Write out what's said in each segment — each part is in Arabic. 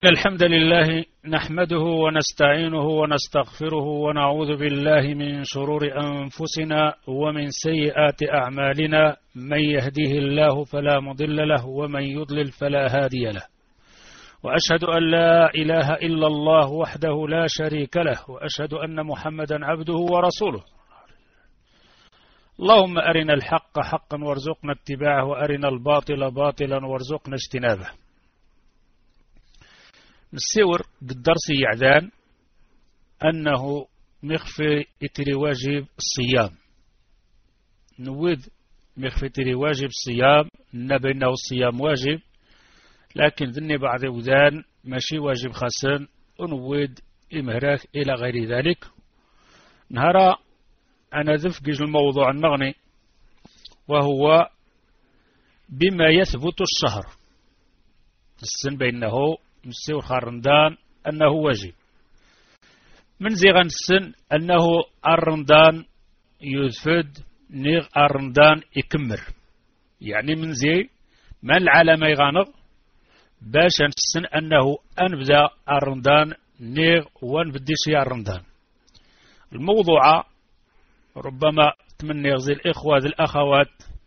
الحمد لله نحمده ونستعينه ونستغفره ونعوذ بالله من شرور أنفسنا ومن سيئات أعمالنا. من يهديه الله فلا مضل له ومن يضلل فلا هادي له، وأشهد أن لا إله إلا الله وحده لا شريك له، وأشهد أن محمدا عبده ورسوله. اللهم أرنا الحق حقا وارزقنا اتباعه، وأرنا الباطل باطلا وارزقنا اجتنابه. نسيور قدرسي يعدان أنه مخفي إتري واجب الصيام، نود مخفي إتري واجب الصيام، نبي أنه الصيام واجب، لكن ذني بعض وذان ماشي واجب خاصن، ونود إمهراك إلى غير ذلك. نهارا أنا ذفقج الموضوع النغني، وهو بما يثبت الشهر السن بينه نسيو خارندان أنه واجب. من زيغان السن أنه الرمضان يثبت نيغ الرمضان يكمر، يعني من زي ما العالم يغانغ باش نسن أنه أنبدا الرمضان نيغ وانبدي شي الرمضان. الموضوع ربما تمني يغزي الإخوة ذي الأخوات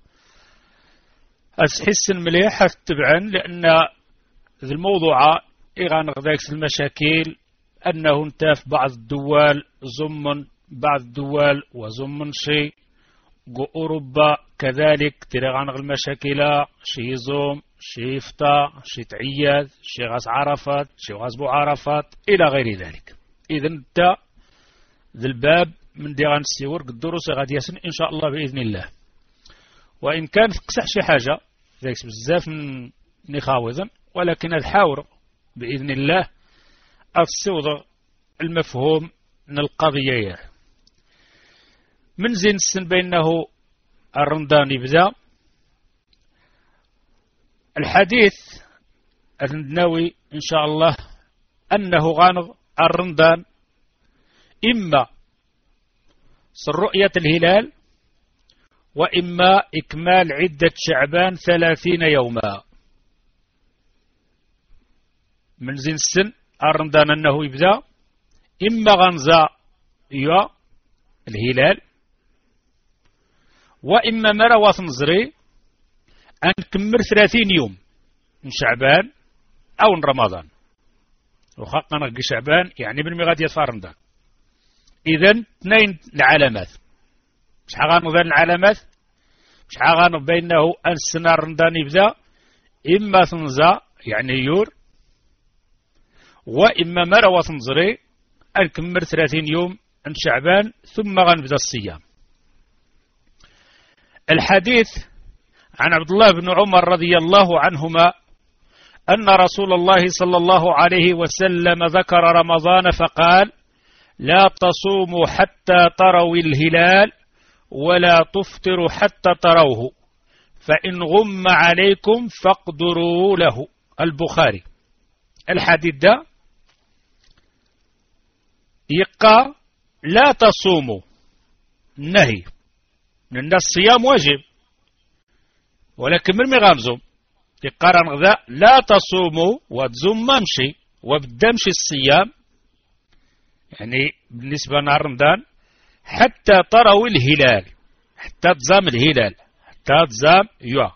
أسحسن مليحة تبعا، لأن ذي الموضوع إغانغ ذاك المشاكل أنه انتاف بعض الدول زمن بعض الدول وزمن شيء أوروبا كذلك تلغانغ المشاكل شي زوم شي فطا شي تعياد شي غاز عرفات شي غاز بو عرفات إلى غير ذلك. إذن انت ذي الباب من ديغان السيور قدروس غادي يسن إن شاء الله بإذن الله. وإن كان تقسح شي حاجة ذاك بزاف من نخاوذا، ولكن الحاور بإذن الله الصوض المفهوم من القضية. من زين السن بأنه الرمضان يبدأ. الحديث النووي إن شاء الله أنه غانغ الرمضان إما رؤية الهلال، وإما إكمال عدة شعبان 30 يوما. من زين السن الرمضان أنه يبدأ إما غنزا يا الهلال، وإما مروة نزري أن نكمل 30 يوم من شعبان أو من رمضان، وخاقنا نقي شعبان يعني بالمغادية في رمضان. إذن اثنين العلامات، مش حغانو ذا العلامات مش حغانو بينه أن السنة رمضان يبدأ إما ثنزا يعني يور، وإما مروة نزري أن كمر 30 يوم من شعبان ثم غنبدا الصيام. الحديث عن عبد الله بن عمر رضي الله عنهما أن رسول الله صلى الله عليه وسلم ذكر رمضان فقال: لا تصوموا حتى تروا الهلال ولا تفطروا حتى تروه، فإن غم عليكم فاقدروا له. البخاري. الحديث ده يقى لا تصوموا نهي من الصيام واجب، ولكن من مغامزم يقارن غذا لا تصوموا وتزوم ممشي وبدمشي الصيام، يعني بالنسبة لرمضان حتى تروا الهلال، حتى تزام الهلال، حتى تزام يوا،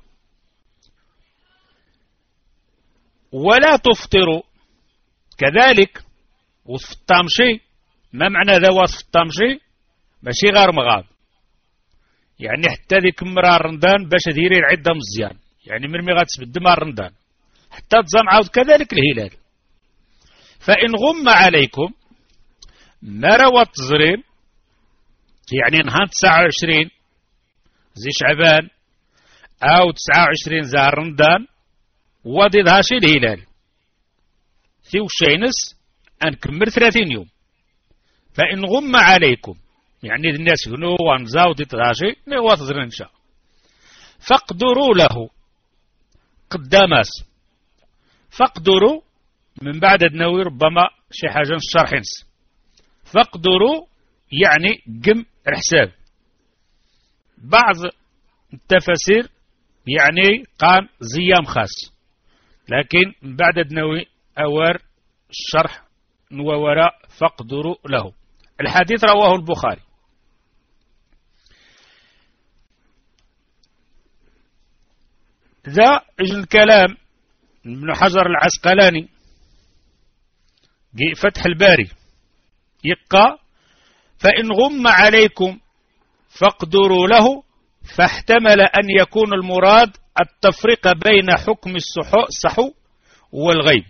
ولا تفطروا كذلك وتفطمشي. ما معنى ذا وتفطمشي؟ ماشي غير مغاب، يعني حتى ذيك مرة رمضان باش ديري العدة مزيان، يعني من مي غتسبد مع رمضان حتى تزام عاود كذلك الهلال. فإن غم عليكم ما روى التزريم، يعني نهار 29 زي شعبان أو 29 زهر رمضان ودي دهاشي الهلال ثيو شينس أنكمل 30 يوم. فإن غم عليكم يعني الناس يقولوا وانزاو دي تهاشي نهو تزرين إن شاء، فاقدروا له قداماس. فاقدروا من بعد النووي ربما شي حاجة الشرحينس. فاقدروا يعني قم الحساب. بعض التفاسير يعني قام زيام خاص، لكن من بعد النووي أوار الشرح ووراء فاقدروا له. الحديث رواه البخاري. ذا إجن الكلام ابن حجر العسقلاني فتح الباري يقى فإن غم عليكم فاقدروا له، فاحتمل أن يكون المراد التفريق بين حكم السحو والغيب.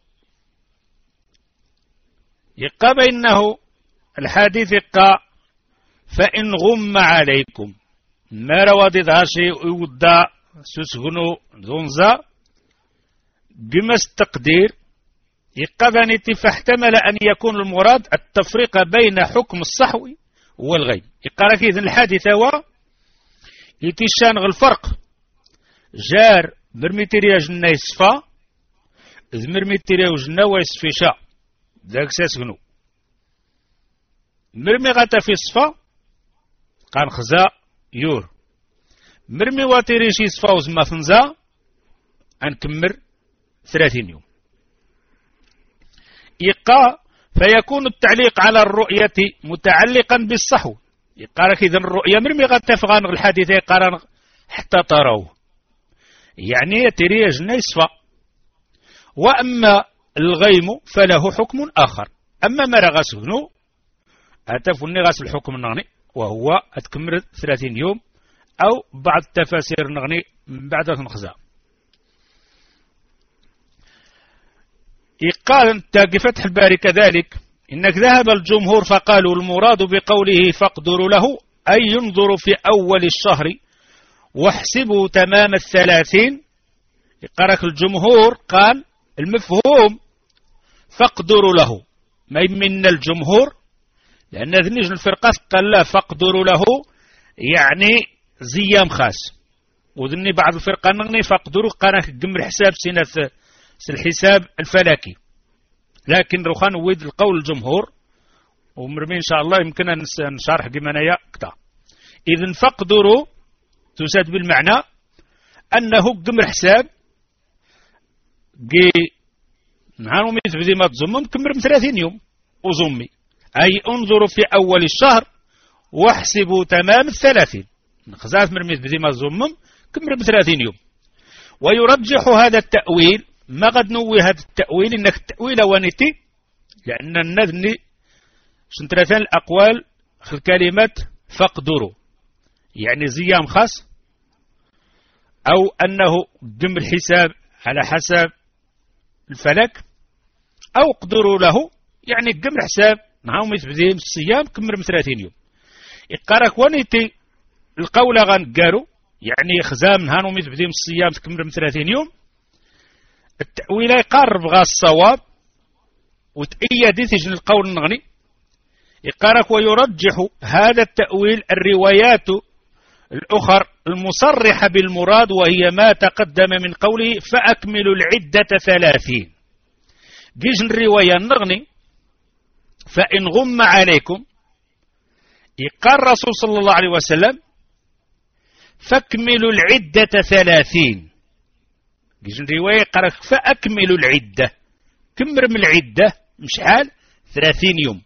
يقى بأنه الحديث يقى فإن غم عليكم ما روادد هاشي يودى سسغنو ذنزا بمس التقدير يقى ذانيتي، فاحتمل أن يكون المراد التفريق بين حكم الصحو والغيب. يقى لك إذن الحادثة هو يتشان الفرق جار مرميتيريا جنة يصفى مرميتيريا وجنة ويصفي شاء ذاك ساسغنو مرمي غاتا في صفا قان خزا يور مرمي واتيري شي صفا وزما فنزا أنكمر 30 يوم. يقى فيكون التعليق على الرؤية متعلقا بالصحو. يقى لك إذن الرؤية مرمي غاتا فغان الحديثة يقارن حتى تروه يعني تيري جنة يصفى. وأما الغيم فله حكم آخر. أما ما رغسغنو أتفني غاس الحكم النغني وهو أتكمل 30 يوم أو بعض التفاسير النغني من بعد نخزا. يقال تاقي فتح الباري كذلك إنك ذهب الجمهور فقالوا المراد بقوله فاقدروا له أي ينظر في أول الشهر واحسبوا تمام 30. يقرأك الجمهور قال المفهوم فاقدروا له ما من الجمهور، لأن ذنيج الفرقات قال لا فاقدروا له يعني زيام خاص، وذني بعض الفرقة نغني فاقدروا قناك قمر حساب سنة الحساب الفلكي. لكن روخان ويد القول الجمهور ومرمي إن شاء الله يمكن أن نشارح قمنايا كتا. إذن فاقدروا تساد بالمعنى أنه قمر حساب نهانو ميت بدي ما تزمم كمر 30 يوم وزمي أي انظروا في أول الشهر واحسبوا تمام 30 خزاف مرميت بدي ما تزمم كمر 30 يوم. ويرجح هذا التأويل ما قد نوي هذا التأويل إنك التأويل ونتي لأن النذن سنترثان الأقوال في الكلمات فاقدروا يعني زيام خاص أو أنه دم الحساب على حسب الفلك أو قدروا له يعني قمر حساب نعاهم يتبدين الصيام كمر 30 يوم. إقارك ونيتي القولة غنقاروا يعني خزام نهانهم يتبدين الصيام كمر 30 يوم. التأويل يقارب غا الصواب وتأيدي تجن القول النغني. إقارك ويرجح هذا التأويل الروايات الأخر المصرحة بالمراد وهي ما تقدم من قوله فأكملوا العدة 30. جيجن الرواية النغني فإن غم عليكم يقال الرسول صلى الله عليه وسلم فاكملوا العدة 30. جيجن الرواية قال فأكملوا العدة كمر من العدة مشحال 30 يوم،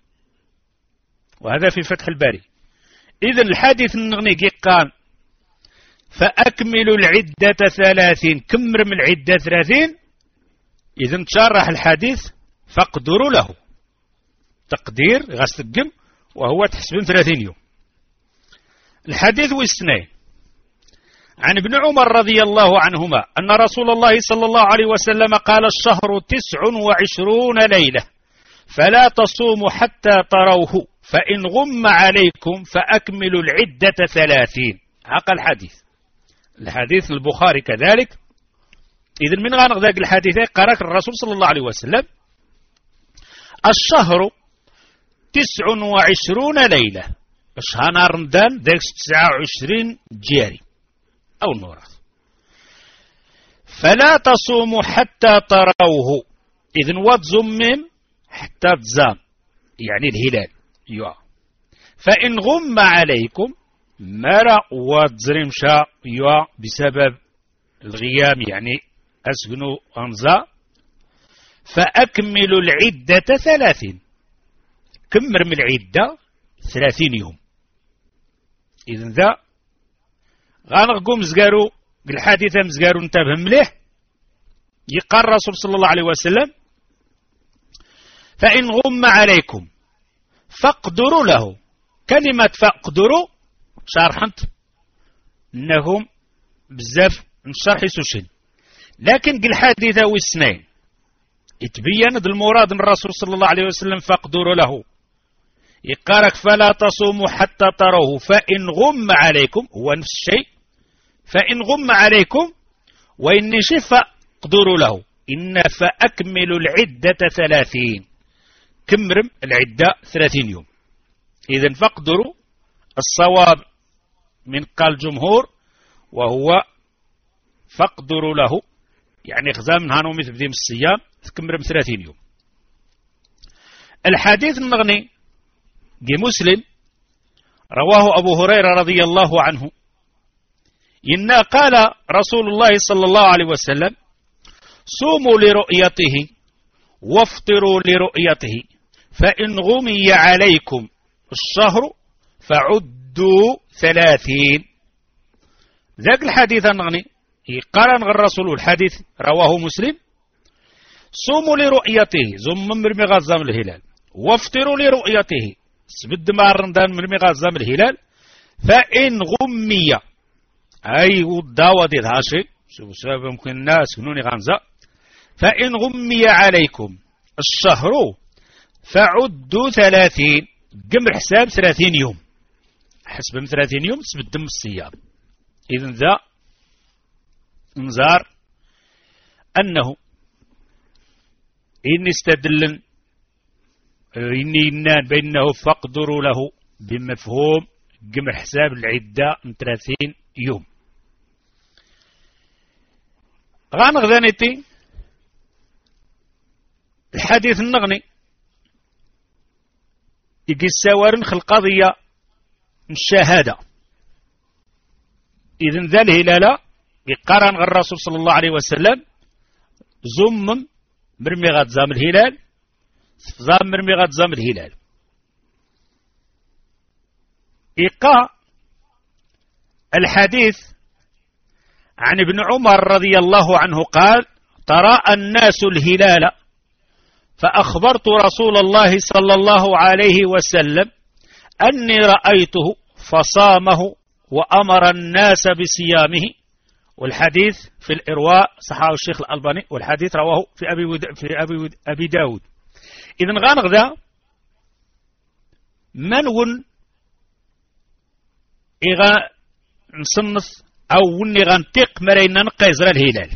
وهذا في فتح الباري. إذن الحديث النغني قال فأكملوا العدة 30 كمر من العدة 30. إذن تشرح الحديث فاقدروا له تقدير غسقم وهو تحسبون 30 يوم. الحديث والاثنين عن ابن عمر رضي الله عنهما أن رسول الله صلى الله عليه وسلم قال الشهر 29 ليلة فلا تصوموا حتى تروه فإن غم عليكم فأكملوا العدة 30. عقل الحديث البخاري كذلك. إذن من غانق ذاك الحديث قرأك الرسول صلى الله عليه وسلم الشهر 29 ليلة شهر رمضان ذاك 29 جاري أو النوراث فلا تصوموا حتى تروه. إذن وتزمم حتى تزام يعني الهلال يوا. فإن غم عليكم مرا وتزرمشا يوا بسبب الغيام يعني أسجنوا أنزا فأكملوا العدة 30. كمر من العدة 30 يوم. إذن ذا غانغقو مزقارو الحادثة مزقارو انتبه مليح. يقال الرسول صلى الله عليه وسلم فإن غم عليكم فاقدروا له. كلمة فاقدروا شرحت انهم بزاف نشرح سوشين، لكن قل حادثة والسنين يتبين المراد من الرسول صلى الله عليه وسلم فاقدروا له. يقارك فلا تصوموا حتى تروه فإن غم عليكم، هو نفس الشيء. فإن غم عليكم وإن شف فاقدروا له. إن فأكملوا العدة 30. كمرم العدة 30 يوم. إذن فاقدروا الصواب من قال الجمهور وهو فاقدروا له، يعني خزام من هانو مثل بديم الصيام تكمرم 30 يوم. الحديث المغني جي مسلم رواه أبو هريرة رضي الله عنه إن قال رسول الله صلى الله عليه وسلم صوموا لرؤيته وافطروا لرؤيته فإن غمي عليكم الشهر فعدوا 30. ذاك الحديث النغني قال الرسول الحديث رواه مسلم صوموا لرؤيته زم مرمي غزام الهلال وافطروا لرؤيته سبد مارندان مرمي غزام الهلال فإن غمي أي وداوة دي هاشي شوفوا سبب ممكن الناس كنوني غنزة فإن غمي عليكم الشهر فعدوا 30. قمر حساب 30 يوم حسب 30 يوم تسبد دم الصيام. إذن ذا انذار أنه إن استدلن إني بأنه فاقدروا له بمفهوم قمر حساب العدة من 30 يوم. غانغذانيتي الحديث النغني يقيس سوارن خل قضية الشهادة. إذن ذا الهلالة يقارن الرسول صلى الله عليه وسلم زم مرمي غاد زام الهلال زام مرمي غاد زام الهلال. إيقا الحديث عن ابن عمر رضي الله عنه قال تراءى الناس الهلال فأخبرت رسول الله صلى الله عليه وسلم أني رأيته فصامه وأمر الناس بصيامه. والحديث في الإرواء صححه الشيخ الألباني والحديث رواه في أبي داود. إذن غانغذا منون إغا نصنف أو وني غانتق مرينا نقيزر الهلال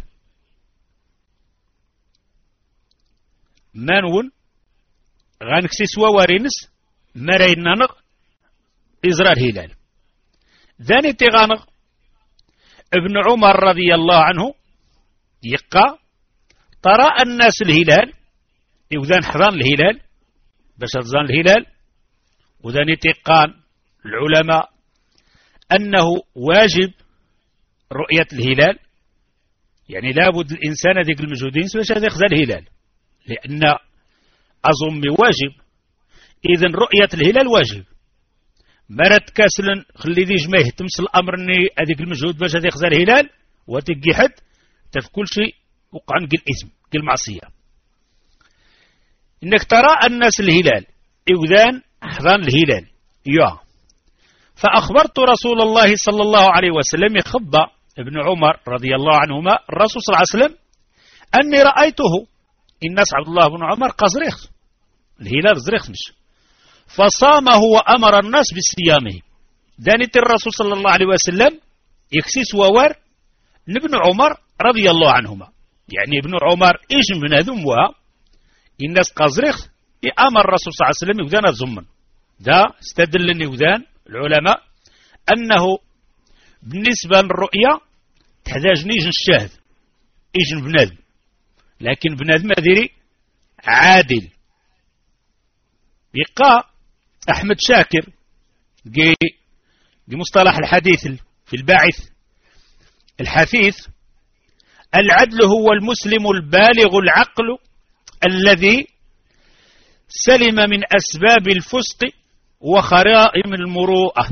منون غانكسي سوا وارينس مرينا نق إزرار الهلال. ذاني تغانغ ابن عمر رضي الله عنه يقى ترى الناس الهلال وذان حضان الهلال باش تزان الهلال وذاني تقان العلماء أنه واجب رؤية الهلال، يعني لابد الإنسان ذيك المجهودين باش يخزى الهلال لأن أظن واجب. إذن رؤية الهلال واجب. مرت كاسلا خلي ذي جماه تمس الأمر أني هذيك المجهود باش هذي يخزى الهلال وتقي حد تف كل شيء وقع نقل إثم قل معصية. إنك ترى الناس الهلال إوذان أحضان الهلال يا فأخبرت رسول الله صلى الله عليه وسلم يخبى ابن عمر رضي الله عنهما الرسول صلى الله عليه وسلم أني رأيته الناس عبد الله بن عمر قزريخ الهلال زريخ مش فصامه وأمر الناس بصيامه. دانت الرسول صلى الله عليه وسلم يكسيس ووار ابن عمر رضي الله عنهما، يعني ابن عمر إيش من هذم الناس قزريخ أمر الرسول صلى الله عليه وسلم يوذان الزمن. دا استدل يوذان العلماء أنه بالنسبة للرؤية تحتاج نيجن الشاهد إيجن بنادم، لكن بنادم مديري عادل. يقى أحمد شاكر جي مصطلح الحديث في الباعث الحثيث العدل هو المسلم البالغ العقل الذي سلم من أسباب الفسق وخرائم المروءة.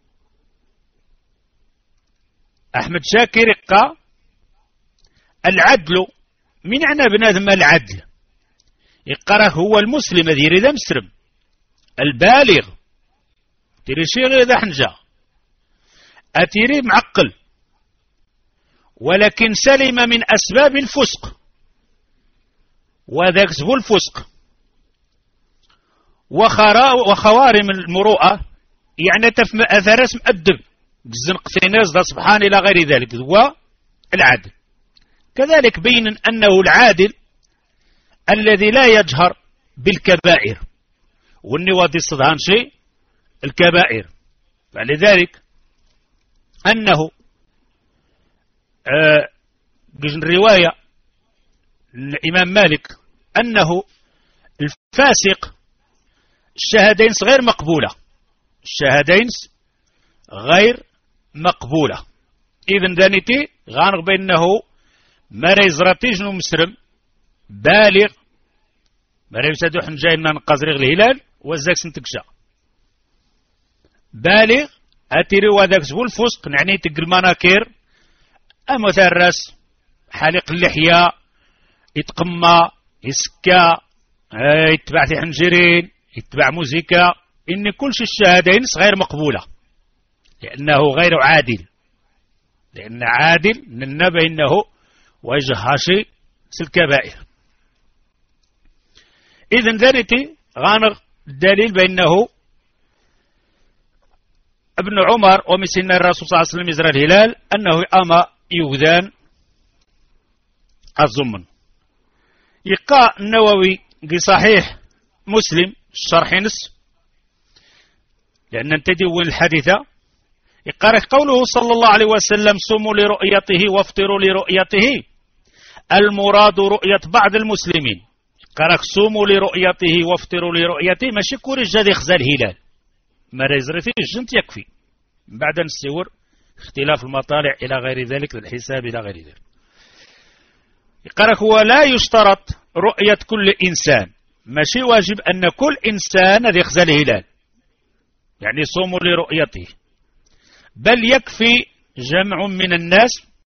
أحمد شاكر قال العدل من أنا بنادم العدل يقرأ هو المسلم الذي يريد مسلم البالغ تيري شي غير ذا حنجة أتيري معقل ولكن سلم من أسباب الفسق وذاك هو الفسق وخوارم المروءة يعني تفهم أثر اسم الدب الزنق ثيناز دا سبحان إلى غير ذلك هو العدل. كذلك بين أنه العادل الذي لا يجهر بالكبائر واني وادي صدهان شيء الكبائر. فلذلك أنه الرواية الإمام مالك أنه الفاسق الشهادين غير مقبولة، الشهادين غير مقبولة. إذن ذانيتي غانغ بأنه ما ريزراتي جنو مسلم بالغ ما ريسادو حنجاينا نقازريغ الهلال وزاك سنتكشا بالغ أتيري وذاك هو الفسق يعني تقل مناكير أما الراس حالق اللحية يتقمى يسكى يتبع في حنجرين يتبع موسيقى إن كل شيء الشهادين غير مقبولة لأنه غير عادل، لأن عادل ننبه إنه وجه هاشي الكبائر. إذن ذلك غانغ الدليل بأنه ابن عمر ومسن الرسول صلى الله عليه وسلم يزرى الهلال أنه أما يوذان الزمن. يقع النووي صحيح مسلم الشرح نس لأن انتدي وين الحديثة يقرأ قوله صلى الله عليه وسلم صوموا لرؤيته وافطروا لرؤيته المراد رؤية بعض المسلمين. قرأ صوموا لرؤيته وافطروا لرؤيته ماشي كوري جادي خزا الهلال ما ريزرتي الجنت يكفي بعد نسيور اختلاف المطالع إلى غير ذلك الحساب إلى غير ذلك. يقرأ هو لا يشترط رؤية كل إنسان ماشي واجب أن كل إنسان ذي خزا الهلال يعني صوموا لرؤيته بل يكفي جمع من الناس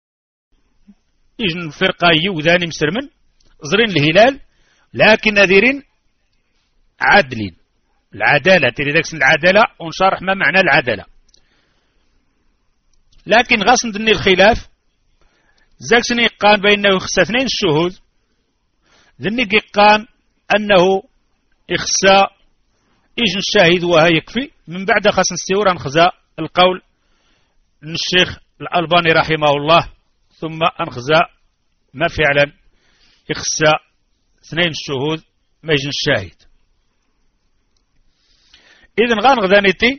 يجن فرقة يوذاني مسرمن زرين الهلال لكن نذيرين عدلين العدالة تريد العدالة ونشرح ما معنى العدالة. لكن غاصن دني الخلاف زاكسني قان بأنه يخصى 2 الشهود ذني قان أنه يخصى إجن الشاهد وها يكفي من بعد خاصن السيورة نخزى القول من الشيخ الألباني رحمه الله ثم أنخزى ما فعلا يخصى 2 الشهود ما يجن الشاهد. إذن غانغذانيتي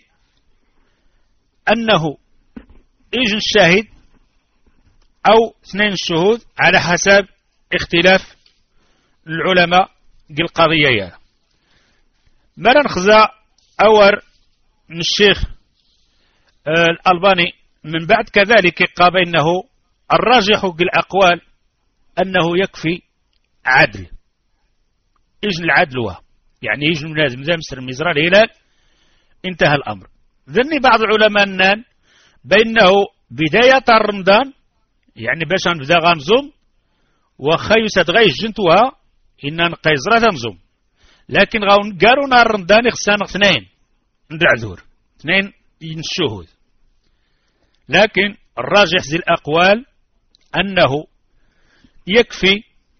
أنه يجن الشاهد أو 2 الشهود على حسب اختلاف العلماء القضية. ما نخزى أور من الشيخ الألباني من بعد كذلك قال إنه الراجح بالأقوال أنه يكفي عدل إجن العدل يعني يجن لازم ذا مصر مزرى الهلال انتهى الأمر. ذني بعض العلماء النان بأنه بداية رمضان يعني باش نبدا غنزوم وخيست غيش جنتوها إن نقيزرة تنزوم لكن قالوا نهار رمضان خصنا 2 ندعذور 2 الشهود. لكن الراجح زي الأقوال أنه يكفي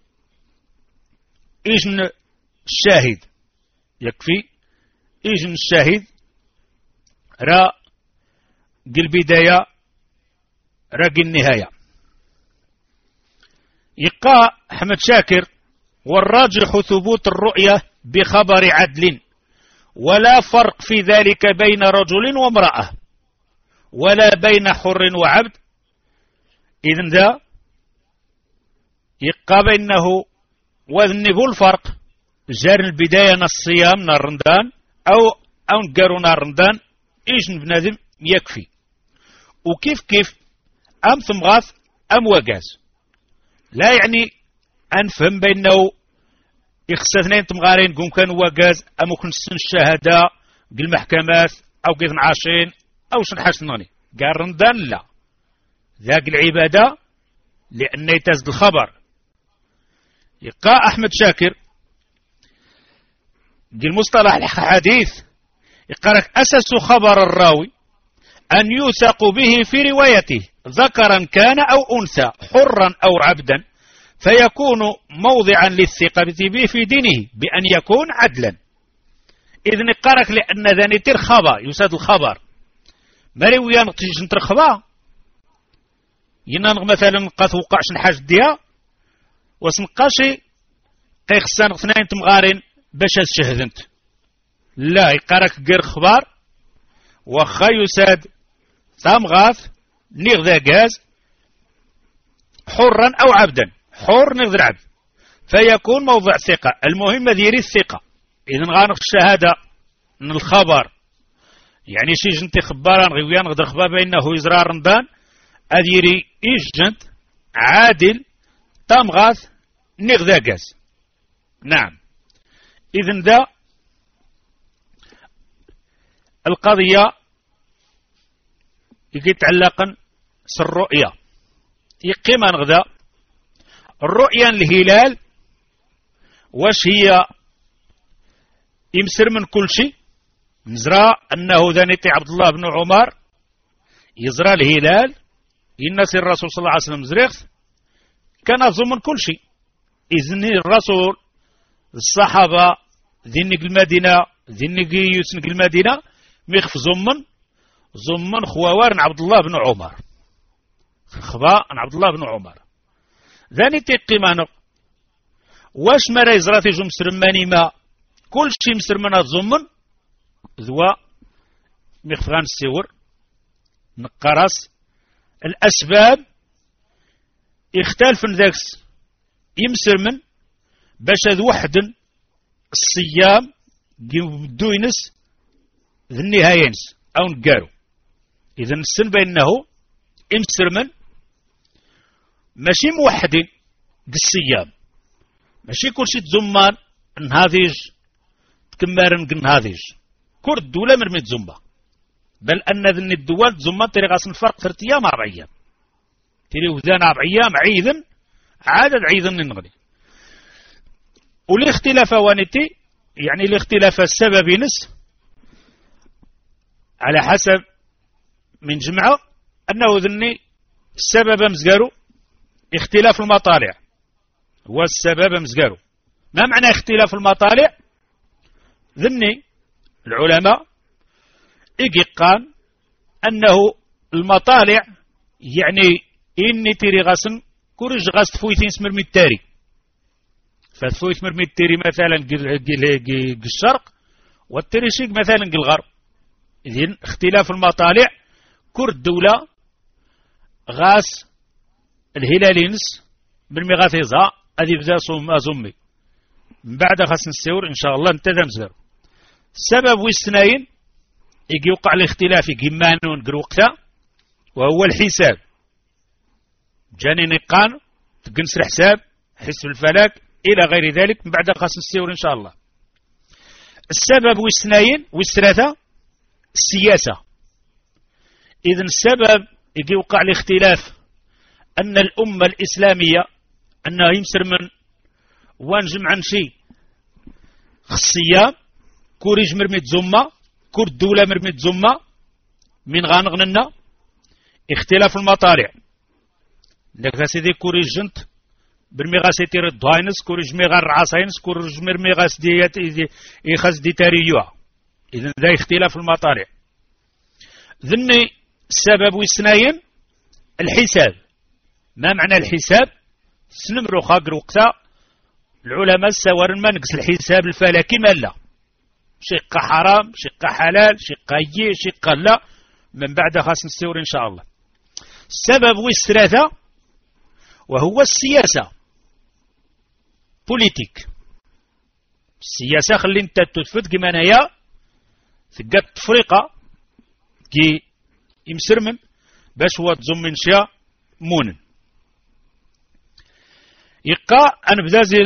إجن الشاهد يكفي إجن الشاهد را قل بداية را قل النهاية. يقع أحمد شاكر والراجح ثبوت الرؤية بخبر عدل ولا فرق في ذلك بين رجل وامرأة ولا بين حر وعبد. إذن ذا يقع بأنه وذنبوا الفرق جار البداية الصيام نار رمضان أو نقاروا نار رمضان إيش بنادم يكفي وكيف أم ثمغاث أم وقاز لا يعني أنفهم بأنه يخص اثنين تمغارين قوم كان واقاز أمو كنسن الشهادة قل المحكمات أو قيث عاشين أو شنحاشنوني قال رمضان لا ذاك العبادة لأن يتزد الخبر. يقع أحمد شاكر قل مصطلح الحديث يقرأك أسس خبر الراوي أن يوثق به في روايته ذكرا كان أو أنثى حرا أو عبدا فيكون موضعا للثقة به في دينه بأن يكون عدلا. إذن يقرأك لأن ذا نتر خبر يساد الخبر مريويا نتيجة نتر خبر ينانغ مثلا قاث وقعش نحاج ديا وسنقاشي قيخسان اثنين تمغارين باش شهدنت لا يقرأك غير خبر وخا يساد ثامغاث نغذا غاز حرا أو عبدا حر نغذر عبد فيكون موضع ثقة. المهم ديري الثقة. إذن غانق الشهادة من الخبر يعني شي جنتي خباران غيويان غدر خبار بأنه يزرار رمضان أديري إيجنت عادل تامغاث نغذا غاز. نعم. إذن ذا القضية يتعلق الرؤية يقيم غدا الرؤية الهلال واش هي يمسر من كل شيء نزرى أنه ذنيتي عبد الله بن عمر يزرى الهلال ينسي الرسول صلى الله عليه وسلم زريخ كان ضمن كل شيء. إذن الرسول الصحابة ذنك المدينة ذنك يسنك المدينة ميخف ضمن خوار عبد الله بن عمر خباء عبد الله بن عمر ذاني تقيمان واش مرا يزراتي جو مسرماني ما كل شيء مسرمانا ضمن ذوا ميخفغان السيور نقراس الأسباب يختلف ذاكس يمسرمن باش ذو وحد الصيام بدو ينس ذي النهاينس أو نقارو. إذن السن بأنه إمسرمن ماشي موحدين دي الصيام ماشي كل شيء تزمان نهاذيج تكمارن نهاذيج كل الدولة مرميت زمبا بل أن ذن الدول تزمان تري غاسن الفرق 3 أيام 4 أيام تري وذان 4 أيام عيدا عدد عيدا نغني. والاختلاف وانتي يعني الاختلاف السبب نس على حسب من جمعة أنه ذني السبب مزقارو اختلاف المطالع هو السبب مزقارو. ما معنى اختلاف المطالع؟ ذني العلماء إقيقان أنه المطالع يعني إني تيري غاسن كورج غاس تفويتين سمر من التاري فتفويت مرمي التيري مثلا الشرق والتيري شيك مثلا الغرب. إذن اختلاف المطالع كل دولة غاس الهلالينس بالمغاث يزا أذي بدا أزمي من بعد خاص نسيور إن شاء الله انتذا مزر. السبب والسنين يجي يوقع الاختلاف يجي مانون قروقتا وهو الحساب جاني نقان تقنسر حساب حسب الفلك إلى غير ذلك من بعد خاص نسيور إن شاء الله. السبب والسنين والثلاثة السياسة. إذن السبب يجي يوقع الاختلاف أن الأمة الإسلامية أنها يمسر من وانجم عن شيء خصية كوريج مرميت زمة كور الدولة مرميت زمة من غانغننا اختلاف المطالع لك سيدي كوريج جنت برميغاس يتير الدهاينس كوريج ميغار عاصينس كوريج مرميغاس ديات يخز دي تاريوها. إذن ذا اختلاف المطالع. ذني السبب والسناين الحساب. ما معنى الحساب؟ سنمرو خاقر وقتا العلماء السوار ما نقص الحساب الفلكي ما لا شق حرام شق حلال شق يي شق لا من بعد خاص نستور إن شاء الله. السبب والثلاثة وهو السياسة بوليتيك. السياسة خلي انت تثبت كما نيا ثقات تفريقة كي يمسرمن باش هو تزمن شيا مونن يقع أن بدازي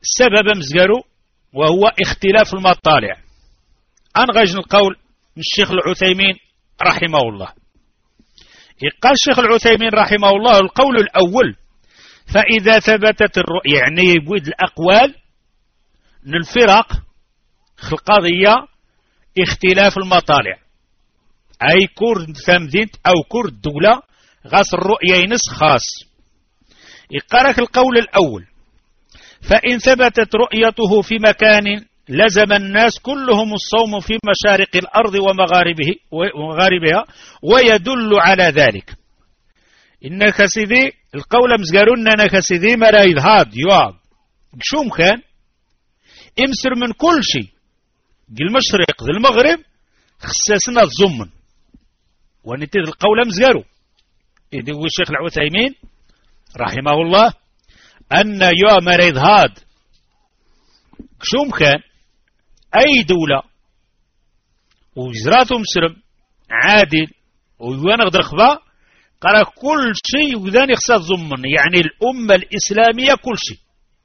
السبب مزقرو وهو اختلاف المطالع. أنغج القول من الشيخ العثيمين رحمه الله. قال الشيخ العثيمين رحمه الله القول الأول فإذا ثبتت الرؤية، يعني يقول الأقوال من الفرق القضية اختلاف المطالع، أي كور ثمدينت أو كور الدولة غاس الرؤية ينس خاص. يقارك القول الأول فإن ثبتت رؤيته في مكان لزم الناس كلهم الصوم في مشارق الأرض ومغاربها ويدل على ذلك. إنك سيدي القول مزقارون أنك سيدي مرايد هاد يواب شو مكان امسر من كل شيء المشرق ذي المغرب خساسنا الزمن ونتيذ القول مزقارو. إذ هو الشيخ العثيمين رحمه الله أن يا مريض هاد شو مكان أي دولة وجزراتهم مسرم عادل ويوان غدر خبا قال كل شيء وذاني يخسر ضمن، يعني الأمة الإسلامية كل شيء.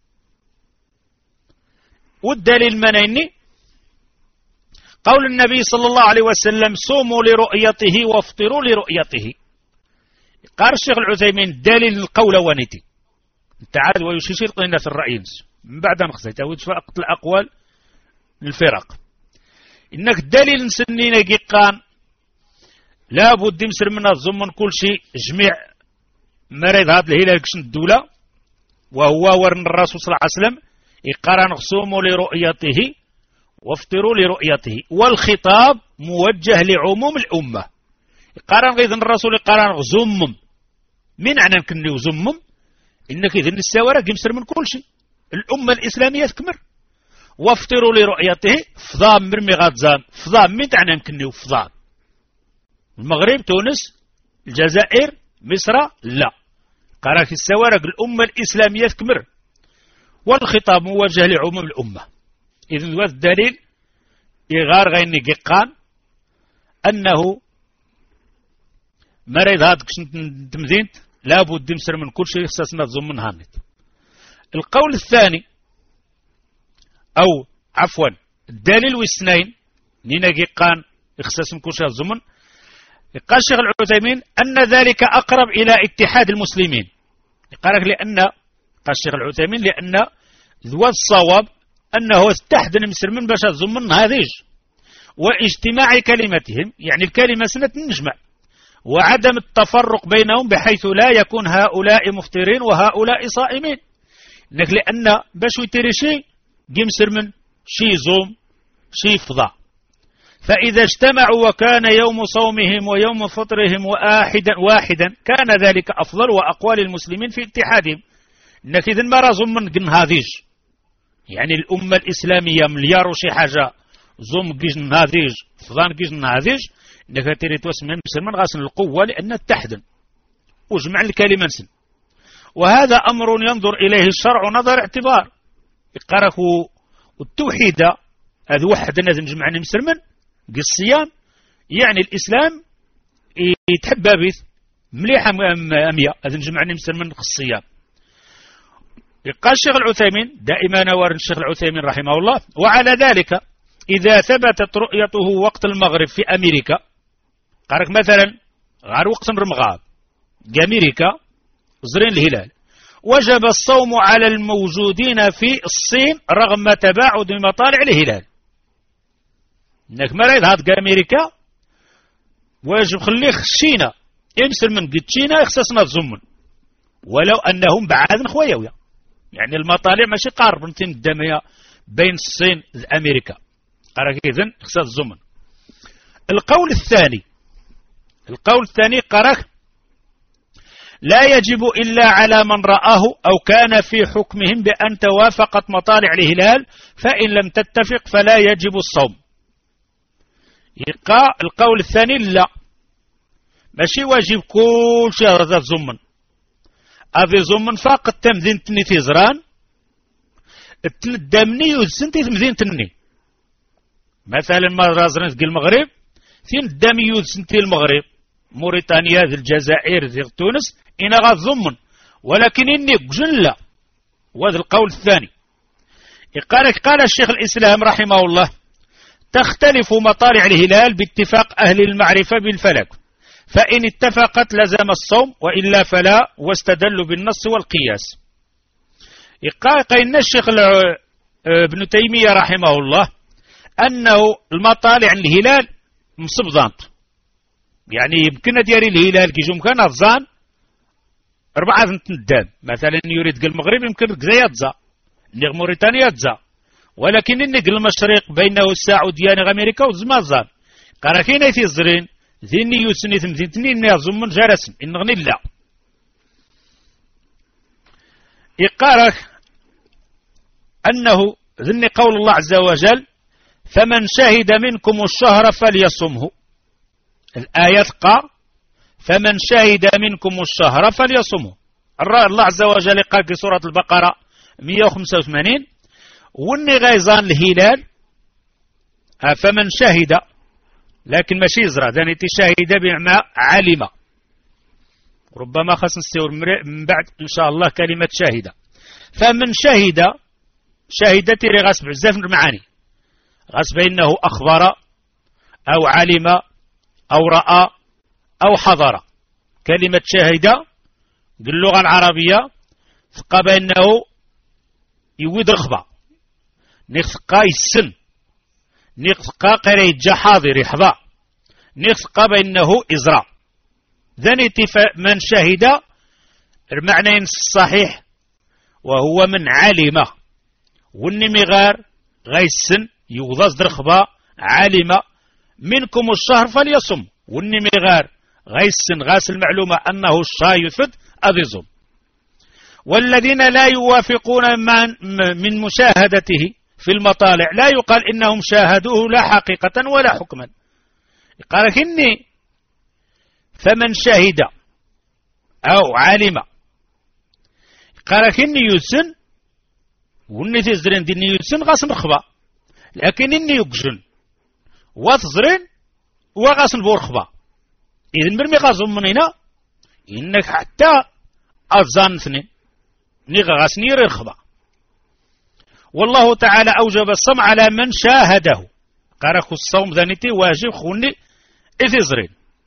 والدليل منيني قول النبي صلى الله عليه وسلم صوموا لرؤيته وافطروا لرؤيته. قال الشيخ العثيمين دليل القول ونتي تعاد ويشير قلنا في الرأي من بعد ما خسيت أود فقط الأقوال الفرق. إنك دليل سنين قيقان لا بد يمسر من الضمن كل شيء جميع مريض هذا الهلال كشن الدولة وهو ورن الرسول صلى الله عليه وسلم يقرن صوموا لرؤيته وافطروا لرؤيته، والخطاب موجه لعموم الأمة. يقرن غيظ الرسول يقرن زمم من عنان كني وزمم إنك إذن السوارق يمسر من كل شيء الأمة الإسلامية تكمر. وافطروا لرؤيته فضام مرمي غادزان فضام من تعنان كني وفضام المغرب تونس الجزائر مصر لا قراك السوارق الأمة الإسلامية تكمر والخطاب موجه لعموم الأمة. إذن هذا الدليل إغار غيني قيقان أنه مريض هذا تمدينت لابد يمسر من كل شيء استثناء ضمن هامت. القول الثاني أو عفوا الدليل والسنين نينا قيقان اختصاص من كل شيء ضمن. قال الشيخ العثيمين أن ذلك أقرب إلى اتحاد المسلمين. قال لأن قال الشيخ العثيمين لأن ذو الصواب أنه استحد المسر من بشر ضمن هذه واجتماع كلمتهم، يعني الكلمة سنة نجمع وعدم التفرق بينهم بحيث لا يكون هؤلاء مفطرين وهؤلاء صائمين. لأن باش يتري شيء يمسر من شي زوم شي فضاء، فإذا اجتمعوا وكان يوم صومهم ويوم فطرهم واحدا كان ذلك أفضل وأقوى للمسلمين في اتحادهم. إنك إذن ما رازم من قن هذيج، يعني الأمة الإسلامية مليار وشي حاجة زوم قجن هذيج فضان قجن هذيج إنك تري توسم من غاسن القوة لأن اتحدن وجمع الكلمة سن. وهذا أمر ينظر إليه الشرع نظر اعتبار يقرأه والتوحيد هذا وحد لازم جمعنا مسلمن الصيام، يعني الإسلام يتحب بيث مليحة أمية هذا جمعنا مسلمن الصيام. قال الشيخ العثيمين دائما نوار الشيخ العثيمين رحمه الله وعلى ذلك إذا ثبتت رؤيته وقت المغرب في أمريكا قالك مثلا غير وقت رمغاب أمريكا زرين الهلال وجب الصوم على الموجودين في الصين رغم تباعد مطالع الهلال. انك مريض هاد أمريكا واجب خليه خشينا امسل من قد شينا اخصصنا الزمن ولو أنهم بعاد خويويا، يعني المطالع ماشي قارب نتين الدمية بين الصين وأمريكا قالك إذن اخصص الزمن. القول الثاني قالك لا يجب إلا على من رآه أو كان في حكمهم بأن توافقت مطالع الهلال، فإن لم تتفق فلا يجب الصوم. القول الثاني لا ماشي واجب كل شيء هذا الزمن هذا زمن فقط تمدين تني تيزران الدمني والسنتي تمدين تني مثلا ما رازرين في المغرب ثين الدمي والسنتي المغرب موريتانيا ذي الجزائر ذي تونس إن غاز ضمن، ولكن إني جلة وهذا القول الثاني قال الشيخ الإسلام رحمه الله: تختلف مطالع الهلال باتفاق أهل المعرفة بالفلك، فإن اتفقت لزم الصوم، وإلا فلا، واستدلوا بالنص والقياس. قال الشيخ ابن تيمية رحمه الله أنه المطالع الهلال مصبضانت، يعني يمكن دياري الهلال كي جمكن الظان 4 ندام، مثلا يريد قل المغرب يمكن زي تزا نيغ موريتانيا تزا، ولكن النقل المشرق بينه الساعة ديانة أمريكا وزمازان قال كاين في الزرين ذيني يسني ثمثنين يظن من جرسم إن غني لا يقارك أنه ذني قول الله عز وجل: فمن شهد منكم الشهر فليصمه. الآية قال: فمن شهد منكم الشهر فليصمه. الله عز وجل قال في سورة البقرة 185: وني غيزان الهلال فمن شهد، لكن ماشي يزرع داني تشاهد بمعنى علم، ربما خاص نستور من بعد إن شاء الله كلمة شاهد. فمن شهدت ري غاس بزاف المعاني، غاس بأنه أخبر أو علم أو رأى أو حضر. كلمة شاهد باللغة العربية ثقى بأنه يود رخبة، نثقى يسن، نثقى قريت جا حاضر يحظى، نثقى بأنه إزراء. ذني من شهد المعنى الصحيح وهو من علم، والنمغار غيسن يوضز درخبا علم منكم الشهر فليصم، والنمغار غيسن غاس المعلومة أنه الشهر يفد أذيزم. والذين لا يوافقون من مشاهدته في المطالع لا يقال إنهم شاهدوه لا حقيقة ولا حكما. قال إني فمن شهد أو علم قال إني يسن، وني تزرين ديني يسن غاس مرخبا، لكن إني يقجن وتزرين وغاس بورخبا. إذن مرمي غازم من هنا إنك حتى أظن ثنين نيغا غاس نير الخبا. والله تعالى أوجب الصوم على من شاهده، قارك الصوم ذانيتي واجب خوني إثزرين.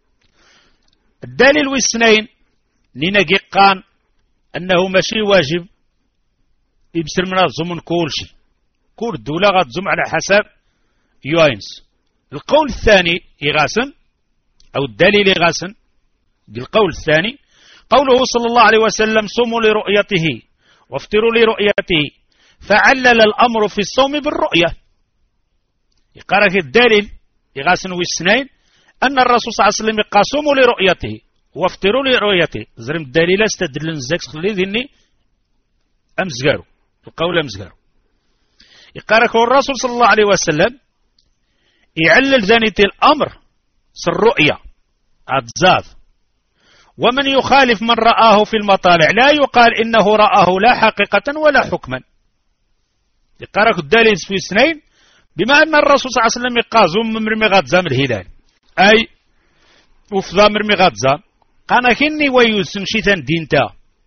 الدليل والسنين نينا قان أنه ماشي واجب يبسر من الزمن كل شيء، كل الدولة غتزم على حسب يوينس. القول الثاني إغاسن أو الدليل إغاسن بالقول الثاني قوله صلى الله عليه وسلم: صوموا لرؤيته وافطروا لرؤيته، فعلل الأمر في الصوم بالرؤية. يقرأ الدليل يغاسن والسنين أن الرسول صلى الله عليه وسلم يقول: صوموا لرؤيته وافطروا لرؤيته. زرم الدليل استدل نزاك خلي ذني أمزقارو القول أمزقارو. يقرأ الرسول صلى الله عليه وسلم يعلل ذنيت الأمر الرؤية أتزاد. ومن يخالف من رآه في المطالع لا يقال إنه رآه لا حقيقة ولا حكما. يقرأ الدليل في اثنين بما أن الرسول صلى الله عليه وسلم يقازم مرمي غاتزام الهلال، أي وفضا مرمي غاتزام قانا كني ويوسن شيثان دينتا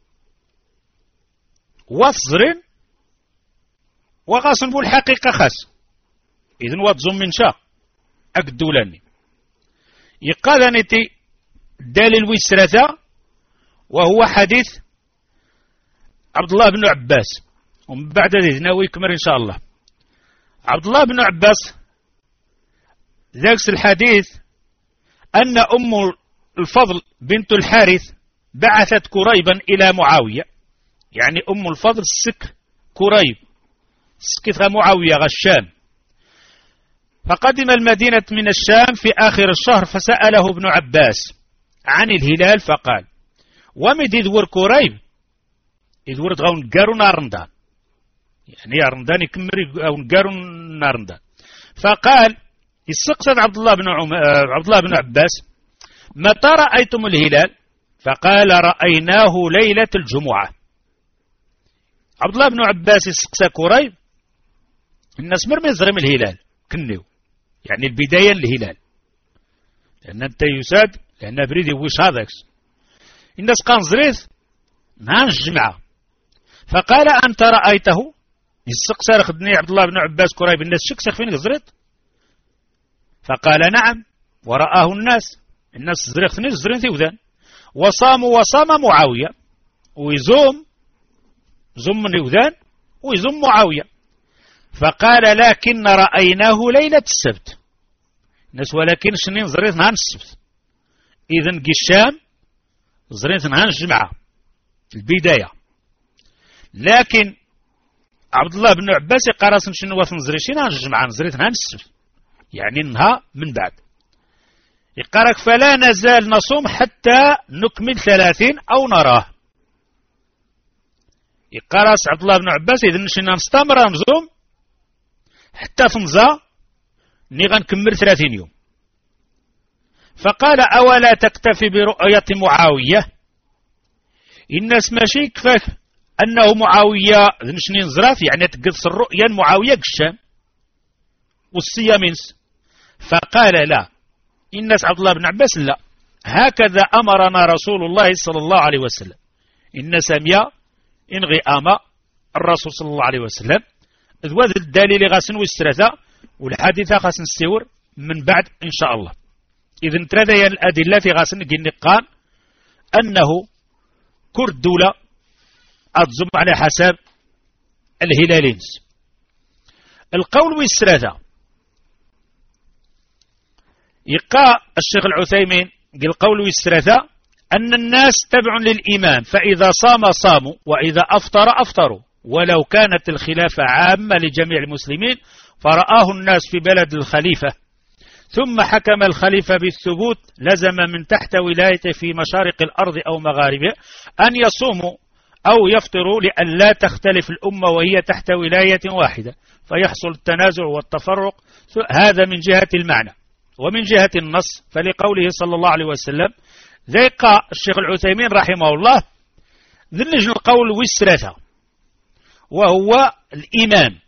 وصرين وغاسن بو الحقيقة خاص. إذن واتزم من شاء أكدولاني يقال نتي دليل ويسرثة، وهو حديث عبد الله بن عباس، ومن بعد ذلك ناوي يكمل إن شاء الله. عبد الله بن عباس ذاك الحديث أن أم الفضل بنت الحارث بعثت كريبا إلى معاوية، يعني أم الفضل سك كريب سكتها معاوية غشام، فقدم المدينة من الشام في آخر الشهر، فسأله ابن عباس عن الهلال فقال: ومد يدور كريب يدور غون قارون نارندان، يعني يارندان يكمر غون قارون نارندان. فقال استقصد عبد الله بن عباس: متى رأيتم الهلال؟ فقال: رأيناه ليلة الجمعة. عبد الله بن عباس استقصى كريب الناس مرمي يزرم الهلال كنيو، يعني البداية الهلال، لأن أنت يساد لأن بريد يوش هذاكس الناس كان زريث نهان الجمعة. فقال: أنت رأيته؟ يسق سارخ دني عبد الله بن عباس كرايب الناس شك سخ فين زريت فقال نعم ورآه الناس زريخ زرين ثيوذان وصام معاوية ويزوم زم يوذان ويزم معاوية فقال لكن رأيناه ليلة السبت الناس ولكن شنين زريت نهار السبت إذن قشام زريت نهار الجمعة البداية لكن عبد الله بن عباس قرأ شنو وثن زريشين نهار الجمعة زريت نهار السبت يعني نها من بعد يقرأك فلا نزال نصوم حتى نكمل 30 أو نراه يقرأ عبد الله بن عباس إذن نشينا نستمر نزوم حتى تنزا ني غنكمل 30 يوم فقال أولا تكتفي برؤية معاوية الناس ماشي كفاك أنه معاوية نشني نزراف يعني تقص الرؤية معاوية قشام والصيامينس فقال لا الناس عبد الله بن عباس لا هكذا أمرنا رسول الله صلى الله عليه وسلم إن سميا إنغي آما الرسول صلى الله عليه وسلم ذوذ الدليل غاسن والسرثة والحادثة غاسن السور من بعد إن شاء الله إذن ترى الأدلة غاسن قال أنه كرد دولة أتزم على حساب الهلالين القول والسرثة يقع الشيخ العثيمين قال قول والسرثة أن الناس تبع للإمام فإذا صام صاموا وإذا أفطر أفطروا ولو كانت الخلافة عامة لجميع المسلمين فرآه الناس في بلد الخليفة ثم حكم الخليفة بالثبوت لزم من تحت ولايته في مشارق الأرض أو مغاربها أن يصوموا أو يفطروا لأن لا تختلف الأمة وهي تحت ولاية واحدة فيحصل التنازع والتفرق هذا من جهة المعنى ومن جهة النص فلقوله صلى الله عليه وسلم ذيق الشيخ العثيمين رحمه الله ذلج القول والسرثة وهو الإمام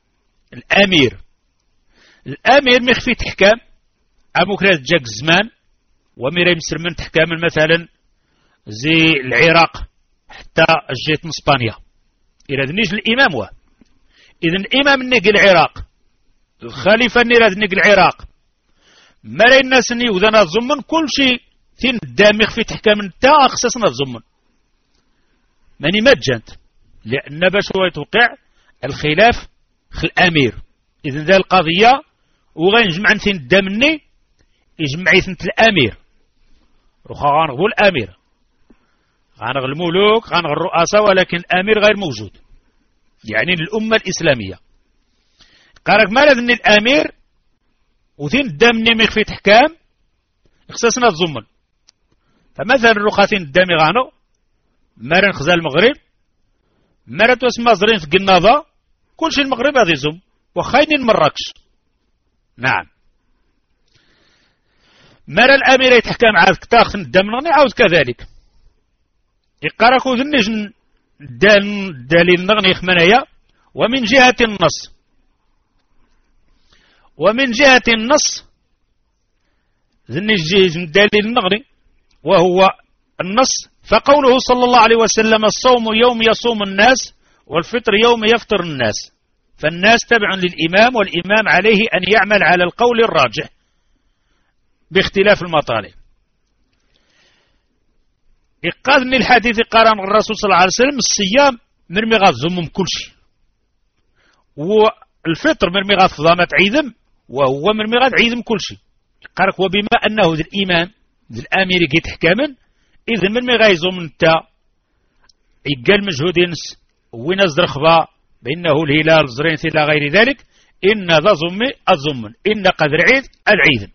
الأمير مخفي تحكام أموكرات جاك الزمان وميرا يمسر من تحكام مثلا زي العراق حتى جيت من اسبانيا إلى ذنيج الإمام واه إذن الإمام نيق العراق الخليفة نيق العراق مالا الناس ني وذنا الزمن كل شيء ثين الدامغ في تحكام نتا أخصصنا الزمن ماني مجنت لأن باش هو يتوقع الخلاف الأمير إذن ذا القضية وغنجمع ثين الدامني يجمع ثين الأمير رخا غنغبو الأمير غنغ الملوك غنغ الرؤساء ولكن الأمير غير موجود يعني الأمة الإسلامية قالك ما لازم الأمير وثين الدامني مخفي تحكام اخصصنا الزمن فمثلا الرخاثين الدامي غانو مرن خزال المغرب مرن توسما زرين في قناضة كل شيء المغرب هذا يزم وخاينين مراكش نعم مرن الأمير يتحكم عاد كتاخن الدامني عاود كذلك يقاركو ذنجن دليل نغني خمنايا ومن جهة النص ذنجن دليل نغني وهو النص فقوله صلى الله عليه وسلم الصوم يوم يصوم الناس والفطر يوم يفطر الناس فالناس تبع للإمام والإمام عليه أن يعمل على القول الراجح باختلاف المطالب إقاذني الحديث قرن الرسول صلى الله عليه وسلم الصيام مرمي غاث زمم كل شيء والفطر مرمي غاث ضامت عيدم وهو مرمي غاث عيدم كل شيء قالك وبما أنه ذي الإمام ذي الأمير يجي حكاما إذن مرمي غايزوم انت يقال مجهودين وناس درخبا بأنه الهلال زرين إلى غير ذلك إن ذا ضمي الضمن إن قدر عيد العيد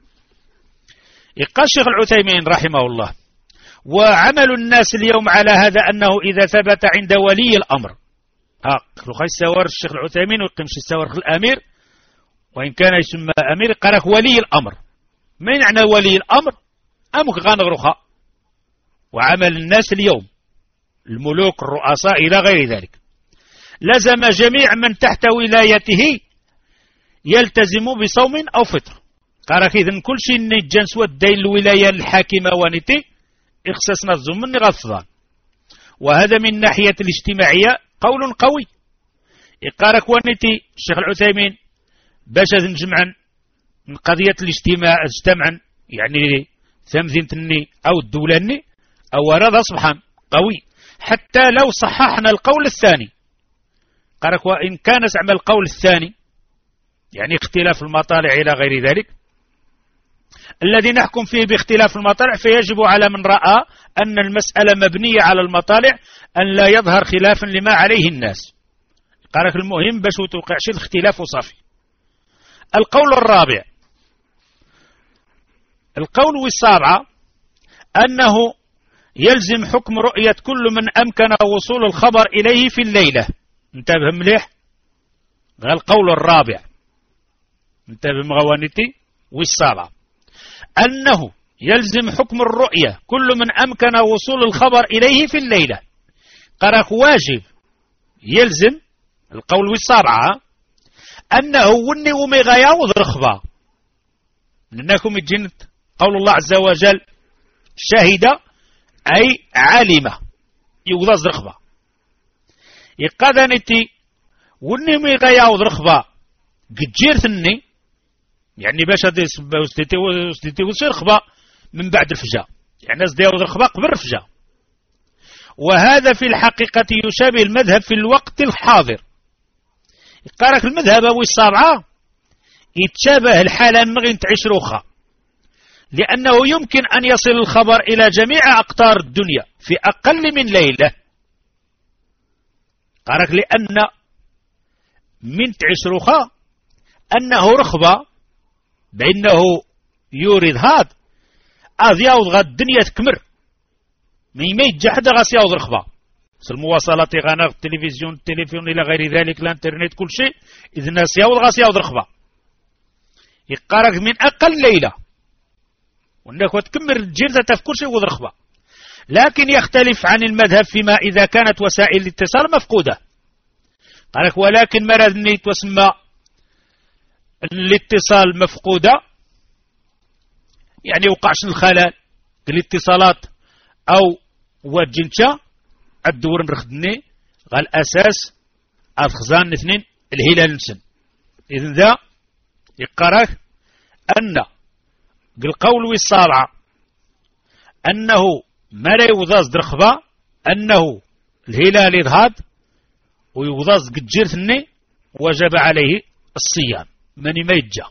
يقال الشيخ العثيمين رحمه الله وعمل الناس اليوم على هذا أنه إذا ثبت عند ولي الأمر لخي السوار الشيخ العثيمين ويقيمش السوار الأمير وإن كان يسمى أمير قالك ولي الأمر ما معنى ولي الأمر أمك غانغرخا وعمل الناس اليوم الملوك الرؤساء إلى غير ذلك لزم جميع من تحت ولايته يلتزم بصوم أو فطر قالك إذن كل شيء نجنس والدين الولاية الحاكمة ونتي اخصصنا الزمن غفظان وهذا من ناحية الاجتماعية قول قوي يقارك ونتي الشيخ العثيمين باش نجمعا من قضية اجتمعا يعني ثمذنتني أو الدولاني أو هذا سبحان قوي حتى لو صححنا القول الثاني. قالك وإن كان زعم القول الثاني يعني اختلاف المطالع إلى غير ذلك الذي نحكم فيه باختلاف المطالع، فيجب على من رأى أن المسألة مبنية على المطالع أن لا يظهر خلافا لما عليه الناس. قالك المهم باش توقعش الاختلاف وصافي. القول الرابع، القول السابع أنه يلزم حكم رؤية كل من أمكن وصول الخبر إليه في الليلة. انتبه مليح، القول الرابع انتبه مغوانتي والسابع أنه يلزم حكم الرؤية كل من أمكن وصول الخبر إليه في الليلة. قرأك واجب يلزم القول السابعة أنه وني ومغايا وذرخبا، لأنكم الجنة قول الله عز وجل شهد أي علم يوضز رخبا. يقادنتي وني مغايا وذرخبا قد جيرتني يعني باش وستيتي وصير خبا من بعد الفجاء، يعني ناس ديروا الخبا قبل الفجاء. وهذا في الحقيقة يشابه المذهب في الوقت الحاضر. قالك المذهب أو السابعة يتشابه الحالة نغين تعيش روخا، لأنه يمكن أن يصل الخبر إلى جميع أقطار الدنيا في أقل من ليلة. قالك لأن من تعيش روخا أنه رخبة بأنه يورد هاد ياوض غا الدنيا تكمر ما يتجحد غاس ياوض رخبة المواصلات غانا التلفزيون إلى غير ذلك الانترنت كل شيء إذا الناس ياوض غاس ياوض رخبة. يقارك من أقل ليلة وأنك تكمر الجيرزة في كل شيء ياوض رخبة. لكن يختلف عن المذهب فيما إذا كانت وسائل الاتصال مفقودة. قالك ولكن مرضني تسمى الاتصال مفقودة يعني وقعش الخلل الاتصالات أو وجنشا الدور نرخدني قال أساس أفخزان اثنين الهلال نسن. إذن ذا يقرأ أن القول السابعة أنه ما لا يوضاز درخبا أنه الهلال يظهد ويوضاز قد جيرثني وجب عليه الصيام من ما يتجا.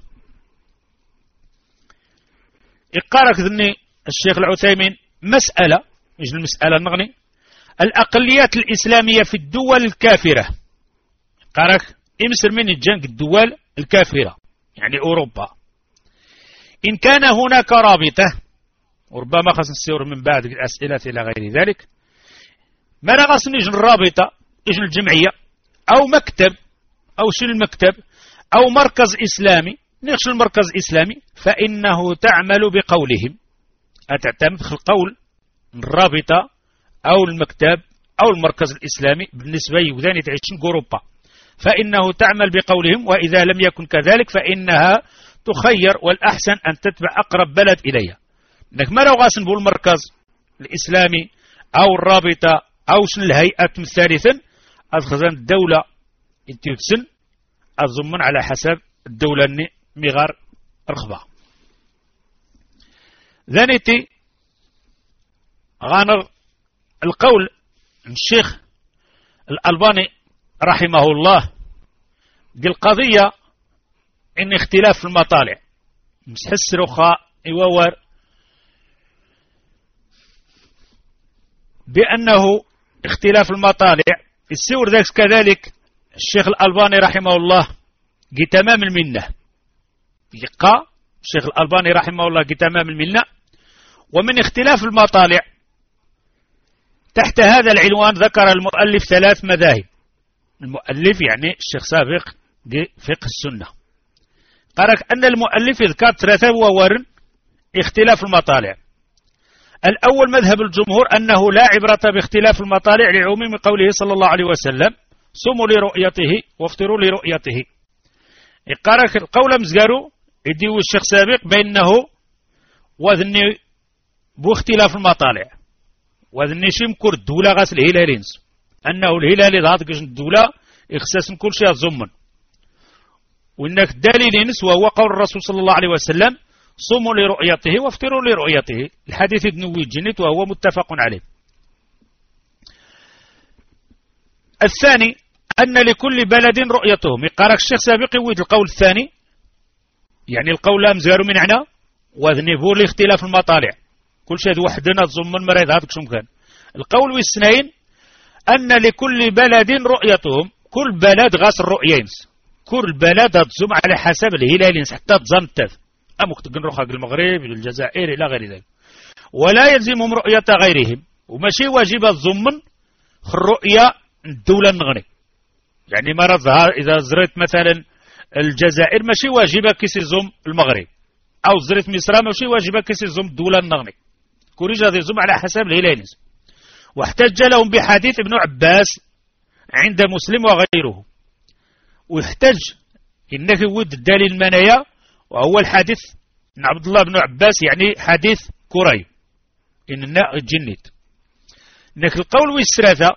يقارك ذني الشيخ العثيمين مسألة يجي المسألة نغني الأقليات الإسلامية في الدول الكافرة. قارك امسر من الجنك الدول الكافرة يعني أوروبا إن كان هناك رابطة، وربما خاص نسير من بعد الأسئلة إلى غير ذلك، ما نغاص نجن الرابطة يجن الجمعية أو مكتب أو شل المكتب أو مركز إسلامي نخش المركز الإسلامي فإنه تعمل بقولهم، أتعتمد في القول الرابطة أو المكتب أو المركز الإسلامي بالنسبة يوذاني تعيشين أوروبا فإنه تعمل بقولهم، وإذا لم يكن كذلك فإنها تخير والأحسن أن تتبع أقرب بلد إليها. إنك ما لو غاسن بو المركز الإسلامي أو الرابطة أو شن الهيئة الثالثا الخزان الدولة انتوتسن الضمن على حسب الدولة مغار رخبة. ذانيتي غانر القول الشيخ الألباني رحمه الله دي القضية إن اختلاف المطالع مسحس رخاء يوور بأنه اختلاف المطالع السور ذاك كذلك الشيخ الألباني رحمه الله جي تمام المنة يقى الشيخ الألباني رحمه الله جي تمام المنة. ومن اختلاف المطالع تحت هذا العنوان ذكر المؤلف 3 مذاهب. المؤلف يعني الشيخ سابق دي فقه السنة. قالك أن المؤلف يذكر 3 وورن اختلاف المطالع. الأول مذهب الجمهور أنه لا عبرة باختلاف المطالع لعموم قوله صلى الله عليه وسلم صوموا لرؤيته وافطروا لرؤيته. قالك القول مزقارو يديو الشيخ سابق بأنه وذني باختلاف المطالع وذني شمكر الدولة غاس الهلالينس أنه الهلالي ضغط الدولة إخساس كل شيء ضمن. وإنك دليل ينس وهو قول الرسول صلى الله عليه وسلم صوموا لرؤيته وافطروا لرؤيته، الحديث ابن جنيت وهو متفق عليه. الثاني أن لكل بلد رؤيتهم، يقارك الشيخ سابق يويد القول الثاني، يعني القول لا مزارو من عنا وذنبور لاختلاف المطالع، كل شيء وحدنا ضمن مريض هذا شو كان. القول والسنين أن لكل بلد رؤيتهم، كل بلد غاس الرؤيين، كل بلد تزم على حسب الهلال حتى تزمتث، أمك تقنروخا المغرب الجزائر إلى غير ذلك، ولا يلزمهم رؤية غيرهم، وماشي واجب الضمن الرؤية الدولة النغني. يعني مرض إذا زرت مثلا الجزائر ماشي واجبة كيسي زم المغرب، أو زرت مصر ماشي واجبة كيسي زم الدولة النغني، كوريجا يزم على حسب الهلال. واحتج لهم بحديث ابن عباس عند مسلم وغيره، ويحتج إنك ود الدليل المنايا، وهو الحديث من عبد الله بن عباس، يعني حديث كريب إن الناء الجنيت. إنك القول والثلاثة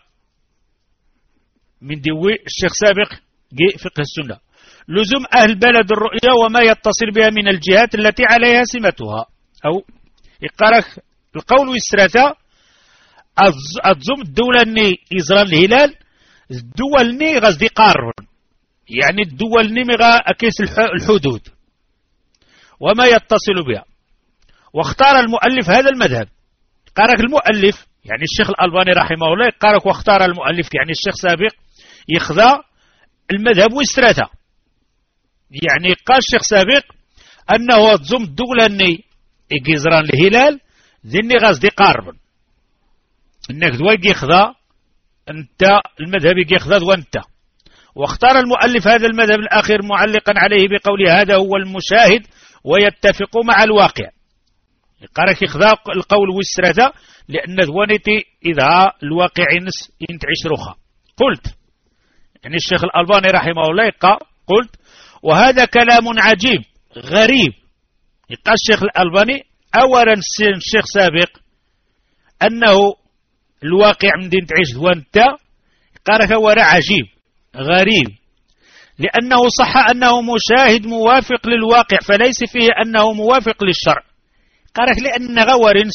من دوي الشيخ سابق جي فقه السنة لزوم أهل بلد الرؤيا وما يتصل بها من الجهات التي عليها سمتها، أو يقارك القول والثلاثة أتزم الدولة اللي يزرى الهلال، الدول اللي غزدي قارن، يعني الدول اللي مغا أكيس الحدود وما يتصل بها. واختار المؤلف هذا المذهب، قارك المؤلف يعني الشيخ الألباني رحمه الله، قارك واختار المؤلف يعني الشيخ سابق يخذى المذهب والثلاثة، يعني قال الشيخ سابق أنه تزم الدولة اللي يزران الهلال ذني غزدي قارن، انك دواك يخذا انت المذهب يخذا وانت. واختار المؤلف هذا المذهب الاخير معلقا عليه بقوله هذا هو المشاهد ويتفق مع الواقع، قالك يخذا القول والسرثة لان دوانيتي اذا الواقع ينتعش رخا. قلت يعني الشيخ الألباني رحمه الله قلت وهذا كلام عجيب غريب. قال الشيخ الألباني اولا الشيخ سابق انه الواقع من دين تعيش وانت، قالك ورع عجيب غريب لأنه صح أنه مشاهد موافق للواقع فليس فيه أنه موافق للشرع. قالك لأن غورنس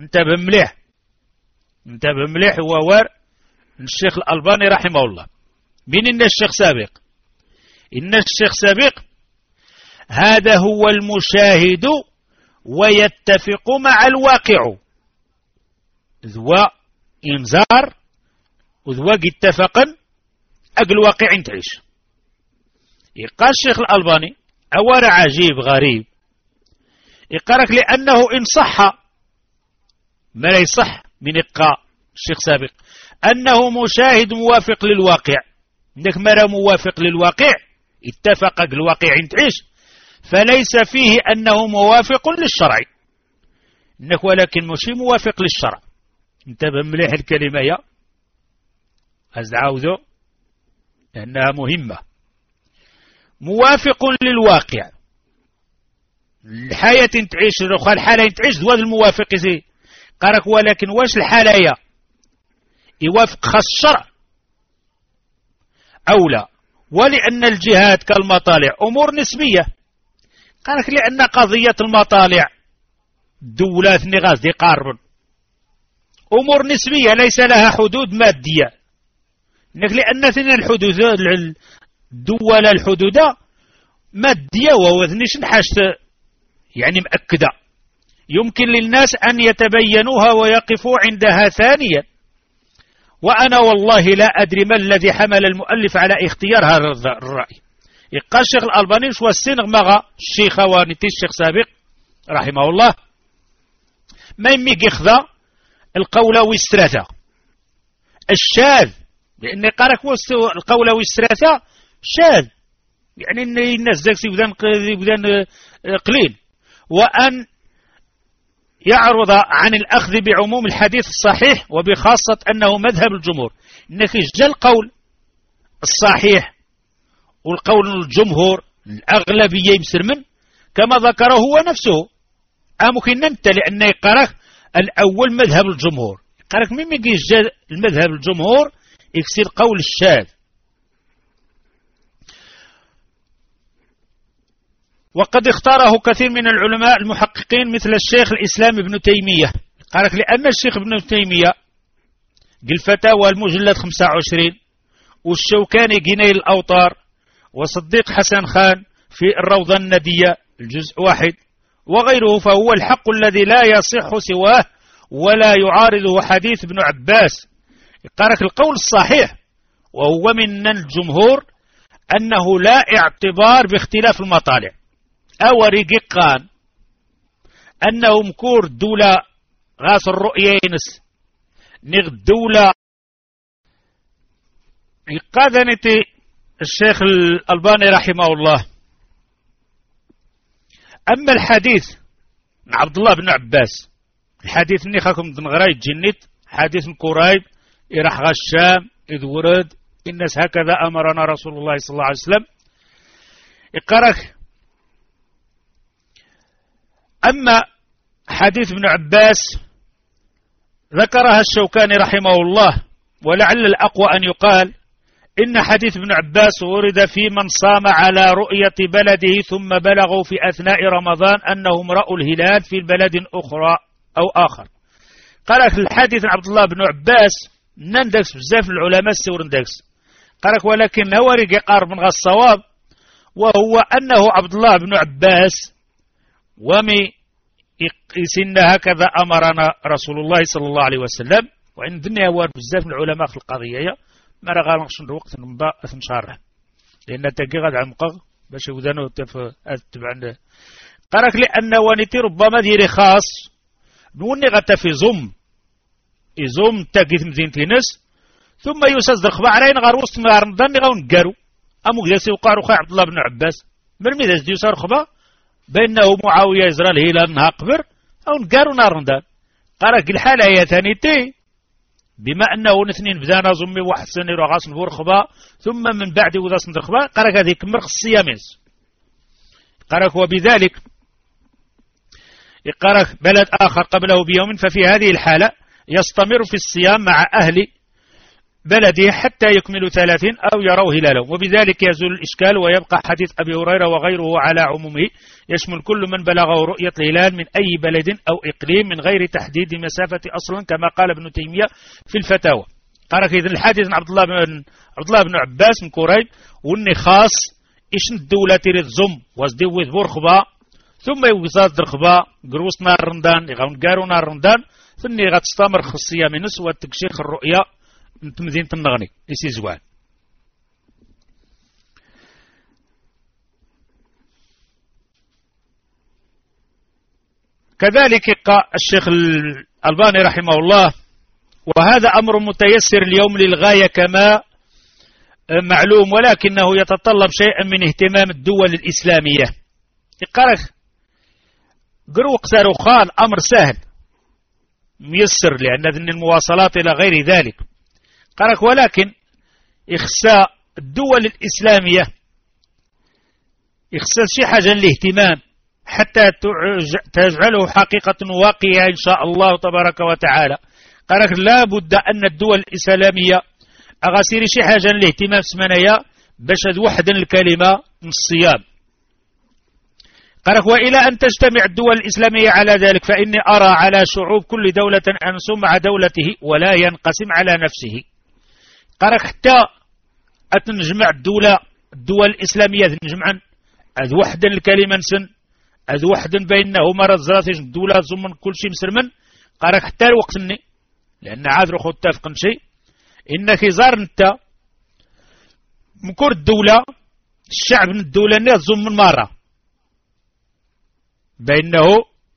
انت بمليح هو ور الشيخ الألباني رحمه الله. من إن الشيخ سابق إن الشيخ سابق هذا هو المشاهد ويتفق مع الواقع، ذو إنذار وذواق اتفقا أقل واقع تعيش. يقال الشيخ الألباني أور عجيب غريب، يقارك لأنه إن صح ما لا يصح من إقاء الشيخ سابق أنه مشاهد موافق للواقع، إنك مرة موافق للواقع اتفق أقل واقع تعيش فليس فيه أنه موافق للشرع، إنك ولكن مش موافق للشرع. انتبه مليح الكلمة يا أزعاوذو لأنها مهمة. موافق للواقع الحياة تعيش رخا الحالة تعيش ذوات الموافق زي قالك ولكن واش الحالة يوافق خاص الشرع أو لا؟ ولأن الجهات كالمطالع أمور نسبية. قالك لأن قضية المطالع دولات نغاز دي قارب أمور نسبية ليس لها حدود مادية، لأن ثنين الحدود الدول الحدود مادية ووذنش نحشت يعني مأكدة يمكن للناس أن يتبينوها ويقفوا عندها ثانيا. وأنا والله لا أدري ما الذي حمل المؤلف على اختيار هذا الرأي. يقال الشيخ الألباني شو السنغ مغا الشيخ وانتي الشيخ سابق رحمه الله ما يميق يخذا القول والثلاثة الشاذ، لأن قارك القول والثلاثة شاذ يعني إن الناس ذاك يبدان قليل، وأن يعرض عن الأخذ بعموم الحديث الصحيح وبخاصة أنه مذهب الجمهور. إنك جاء القول الصحيح والقول الجمهور الأغلبية يمسر من كما ذكره هو نفسه ممكن أنت لأن يقرأ الأول مذهب الجمهور، قالك مين يجي المذهب الجمهور يكسر قول الشاذ وقد اختاره كثير من العلماء المحققين مثل الشيخ الإسلام ابن تيمية. قال لك لأن الشيخ ابن تيمية قل فتاوى المجلد 25، والشوكاني جنيل الأوطار، وصديق حسن خان في الروضة الندية الجزء 1 وغيره، فهو الحق الذي لا يصح سواه ولا يعارضه حديث ابن عباس. قال لك القول الصحيح وهو من الجمهور أنه لا اعتبار باختلاف المطالع. أوري قان أنه مكور دولة غاس الرؤيينس نغ الدولة قادنتي الشيخ الألباني رحمه الله. أما الحديث عن عبد الله بن عباس، الحديث اللي خاكم دنغراي جنت حديث كرايب إرح غشام إذ ورد الناس هكذا أمرنا رسول الله صلى الله عليه وسلم. إقرأك أما حديث ابن عباس ذكرها الشوكاني رحمه الله، ولعل الأقوى أن يقال إن حديث ابن عباس ورد في من صام على رؤية بلده ثم بلغوا في أثناء رمضان أنهم رأوا الهلال في بلد أخرى أو آخر. قالك الحديث عن عبد الله بن عباس نندكس بزاف العلماء السور ندكس. قالك ولكن نورق يقارب من الصواب، وهو أنه عبد الله بن عباس ومي يسن هكذا أمرنا رسول الله صلى الله عليه وسلم. وإن الدنيا وار بزاف العلماء في القضية ما راه غنقص الوقت نبا نشرح لأن تاكي غاد عمقغ باش يودانو تبع. قالك لأن ونيتي ربما ديري خاص نوني غتا في زم يزوم تاكيت مدينة ناس ثم يساز الخبا علينا غير وسط نهار رمضان غنقارو أمو جالس يوقع خا عبد الله بن عباس من ميداز ديو صار خبا بأنه معاوية يزرى الهلال نهار قبر أو نقارو نهار رمضان. قالك الحالة هي ثانيتي بما أنه الاثنين بدانا زمي واحد سنة رغاس نبور خبا ثم من بعد وذا صندر خبا. قالك هذه كمرخ الصياميز. قالك وبذلك قالك بلد آخر قبله بيوم، ففي هذه الحالة يستمر في الصيام مع أهل بلده حتى يكملوا 30 أو يروا هلاله، وبذلك يزول الإشكال ويبقى حديث أبي هريرة وغيره على عمومه يشمل كل من بلغه رؤية الهلال من أي بلد أو إقليم من غير تحديد مسافة أصلا كما قال ابن تيمية في الفتاوى. قال إذن الحديث عن عبد الله بن عباس من كريب وإني خاص إيش الدولة تريد زم وزدوذ بورخبا ثم يوزاد درخبا قروس نار رمضان يغون قارو نار رمضان ثم غتستمر خصية من نسوة تكشيخ الرؤية من مدينة النغني يسي زوال. كذلك الشيخ الألباني رحمه الله وهذا أمر متيسر اليوم للغاية كما معلوم، ولكنه يتطلب شيئا من اهتمام الدول الإسلامية. يقرأ قروق ساروخان أمر سهل ميسر لأن ذن المواصلات إلى غير ذلك. قالك ولكن إخساء الدول الإسلامية إخساء شي حاجة للاهتمام حتى تجعله حقيقة واقعية إن شاء الله تبارك وتعالى. قالك لا بد أن الدول الإسلامية أغسير شي حاجة للاهتمام سمنايا باش وحدا الكلمة من الصيام. قالك وإلى أن تجتمع الدول الإسلامية على ذلك فإني أرى على شعوب كل دولة أن يصوم مع دولته ولا ينقسم على نفسه. قالك حتى أتنجمع الدول الإسلامية تنجمعا أذ وحدا الكلمة نسن أذ وحدا بينه مرض زراتيش الدولة زمن كل شيء مسلمن. قالك حتى الوقت ني لأن عاد رخو اتفقن شيء إنك زار انت مكور الدولة الشعب من الدولة ني زمن مرة بينه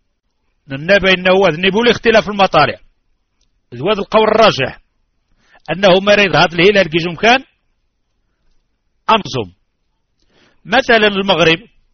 أذنبوا لاختلاف المطالع. هذا القول الراجح أنه مريض هذا الهلال كيجم كان أنظم مثلا المغرب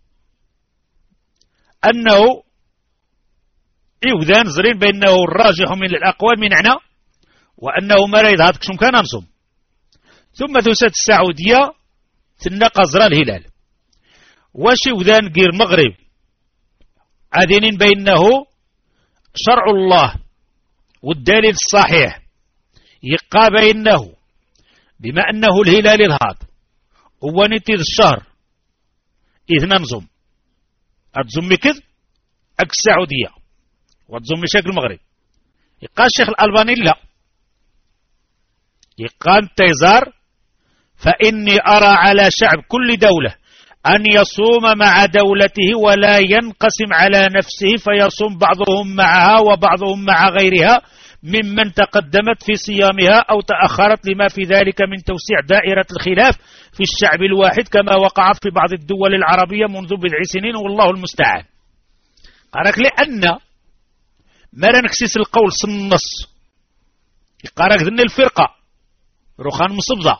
أنه إيوذان زرين بأنه الراجح من الأقوال من عنا وأنه مريض هذا كشم كان أنظم. ثم تسد السعودية تنقى زرا الهلال واش إيوذان غير المغرب عادين بأنه شرع الله والدليل الصحيح يقى بأنه بما أنه الهلال الهاد ونتيذ الشهر إذ ننظم أتزمي كذ أك السعودية وتزمي شكل المغرب. يقال الشيخ الألباني لا، يقال تيزار فإني أرى على شعب كل دولة أن يصوم مع دولته ولا ينقسم على نفسه فيصوم بعضهم معها وبعضهم مع غيرها ممن تقدمت في صيامها أو تأخرت لما في ذلك من توسيع دائرة الخلاف في الشعب الواحد كما وقع في بعض الدول العربية منذ بضع سنين والله المستعان. قالك لأن ما نكسيس القول النص قالك ذن الفرقة روخان مصبضة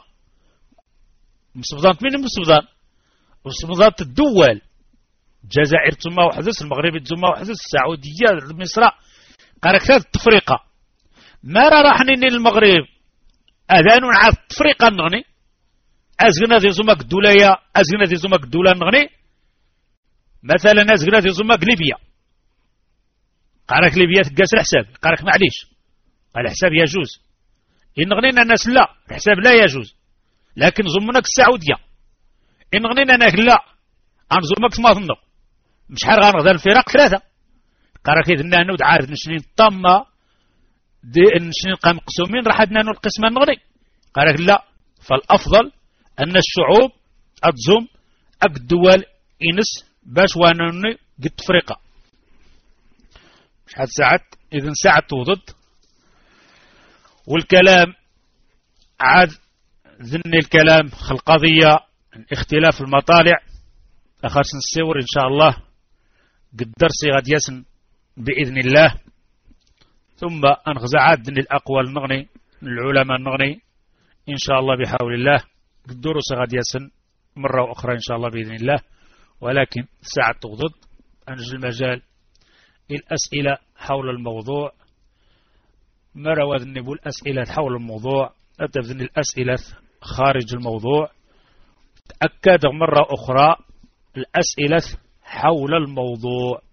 من مصبضان وصبضات الدول الجزائر تسمى وحدث، المغرب تسمى وحدث، السعودية، مصر، قالك ثلاث تفرقة. ما راح نني المغرب أذان عاد تفرقة نغني أزغنا ذي زمك الدولية أزغنا ذي زمك الدولة نغني مثلا أزغنا ذي زمك ليبيا قالك ليبيا تقاس الحساب قالك معليش الحساب يجوز إن غنينا الناس لا الحساب لا يجوز لكن زمناك السعودية إن غنينا ناك لا أنزمك ما ظنوا مش حار غنغذا الفرق ثلاثة قالك إذن نود عارف نشنين طمة نشنين قام قسومين راح أدنا القسم النغني قالك لا فالأفضل أن الشعوب أتزم أك الدول إنس باش وانوني قد تفرقة شحال ساعات إذن ساعة وضد والكلام عاد ذني الكلام القضية اختلاف المطالع أخرس نسيور إن شاء الله قد درسي غد يسن بإذن الله ثم أنغزى عاد ذني الأقوال نغني العلماء نغني إن شاء الله بحول الله قد درس غد يسن مرة أخرى إن شاء الله بإذن الله ولكن ساعة تغضض أنجل المجال الأسئلة حول الموضوع مرة ذنبوا الأسئلة حول الموضوع أتذن الأسئلة خارج الموضوع تأكد مرة أخرى الأسئلة حول الموضوع